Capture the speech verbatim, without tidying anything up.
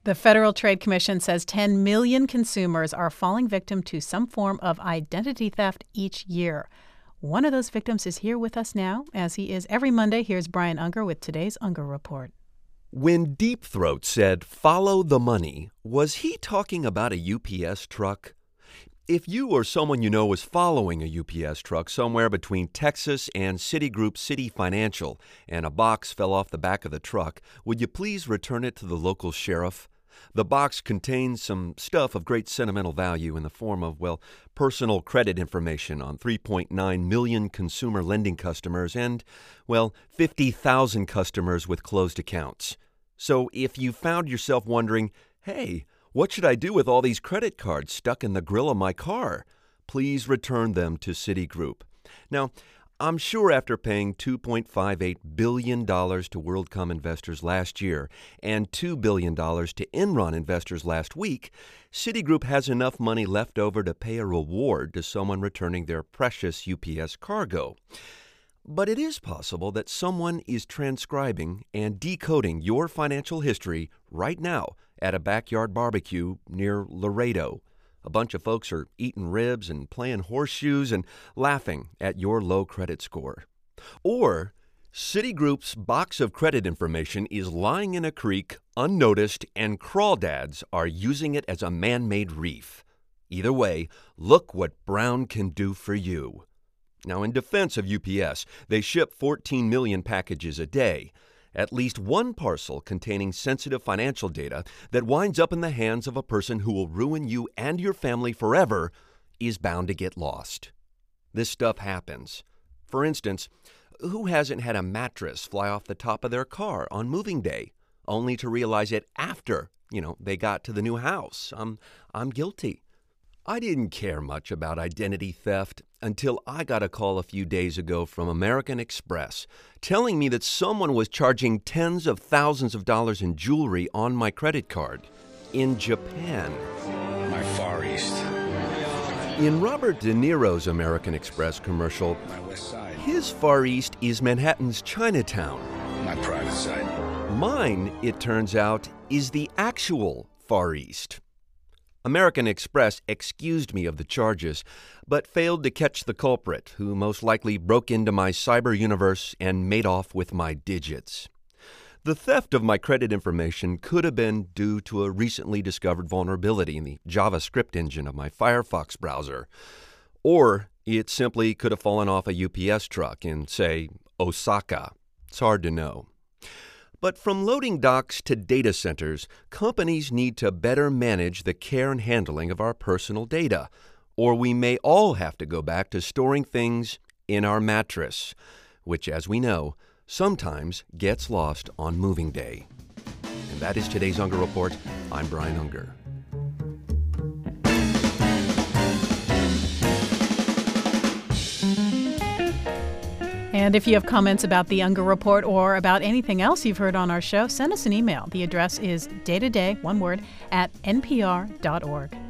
The Federal Trade Commission says ten million consumers are falling victim to some form of identity theft each year. One of those victims is here with us now, as he is every Monday. Here's Brian Unger with today's Unger Report. When Deep Throat said, "Follow the money," was he talking about a U P S truck? If you or someone you know was following a U P S truck somewhere between Texas and Citigroup City Financial and a box fell off the back of the truck, would you please return it to the local sheriff? The box contains some stuff of great sentimental value in the form of, well, personal credit information on three point nine million consumer lending customers and, well, fifty thousand customers with closed accounts. So if you found yourself wondering, hey, what should I do with all these credit cards stuck in the grill of my car? Please return them to Citigroup. Now, I'm sure after paying two point five eight billion dollars to WorldCom investors last year and two billion dollars to Enron investors last week, Citigroup has enough money left over to pay a reward to someone returning their precious U P S cargo. But it is possible that someone is transcribing and decoding your financial history right now at a backyard barbecue near Laredo. A bunch of folks are eating ribs and playing horseshoes and laughing at your low credit score. Or Citigroup's box of credit information is lying in a creek unnoticed and crawdads are using it as a man-made reef. Either way, look what Brown can do for you. Now, in defense of U P S, they ship fourteen million packages a day. At least one parcel containing sensitive financial data that winds up in the hands of a person who will ruin you and your family forever is bound to get lost. This stuff happens. For instance, who hasn't had a mattress fly off the top of their car on moving day, only to realize it after, you know, they got to the new house? I'm, I'm guilty. I didn't care much about identity theft until I got a call a few days ago from American Express telling me that someone was charging tens of thousands of dollars in jewelry on my credit card in Japan. My Far East. In Robert De Niro's American Express commercial, My West Side. his Far East is Manhattan's Chinatown. My private side. Mine, it turns out, is the actual Far East. American Express excused me of the charges, but failed to catch the culprit, who most likely broke into my cyber universe and made off with my digits. The theft of my credit information could have been due to a recently discovered vulnerability in the JavaScript engine of my Firefox browser. Or it simply could have fallen off a U P S truck in, say, Osaka. It's hard to know. But from loading docks to data centers, companies need to better manage the care and handling of our personal data, or we may all have to go back to storing things in our mattress, which, as we know, sometimes gets lost on moving day. And that is today's Unger Report. I'm Brian Unger. And if you have comments about the Unger Report or about anything else you've heard on our show, send us an email. The address is day to day, one word, at n p r dot org.